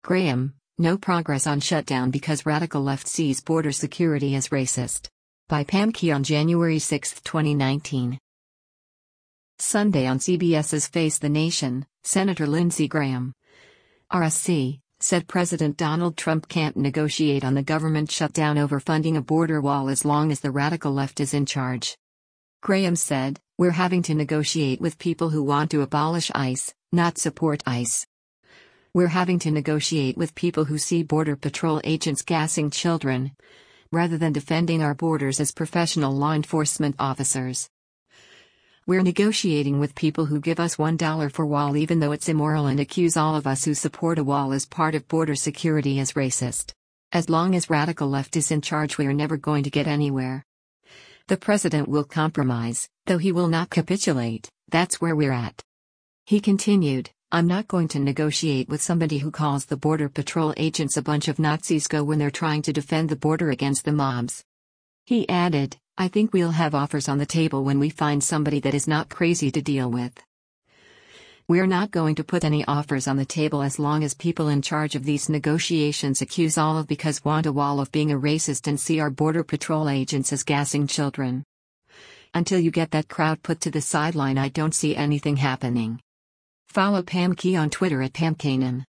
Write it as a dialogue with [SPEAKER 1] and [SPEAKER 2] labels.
[SPEAKER 1] Graham, no progress on shutdown because radical left sees border security as racist. By Pam Key on January 6, 2019. Sunday on CBS's Face the Nation, Senator Lindsey Graham, RSC, said President Donald Trump can't negotiate on the government shutdown over funding a border wall as long as the radical left is in charge. Graham said, "We're having to negotiate with people who want to abolish ICE, not support ICE. We're having to negotiate with people who see Border Patrol agents gassing children, rather than defending our borders as professional law enforcement officers. We're negotiating with people who give us $1 for wall even though it's immoral and accuse all of us who support a wall as part of border security as racist. As long as radical left is in charge, we're never going to get anywhere. The president will compromise, though he will not capitulate. That's where we're at." He continued, "I'm not going to negotiate with somebody who calls the Border Patrol agents a bunch of Nazis go when they're trying to defend the border against the mobs." He added, "I think we'll have offers on the table when we find somebody that is not crazy to deal with. We're not going to put any offers on the table as long as people in charge of these negotiations accuse all of because want a wall of being a racist and see our Border Patrol agents as gassing children. Until you get that crowd put to the sideline, I don't see anything happening." Follow Pam Key on Twitter at PamKanan.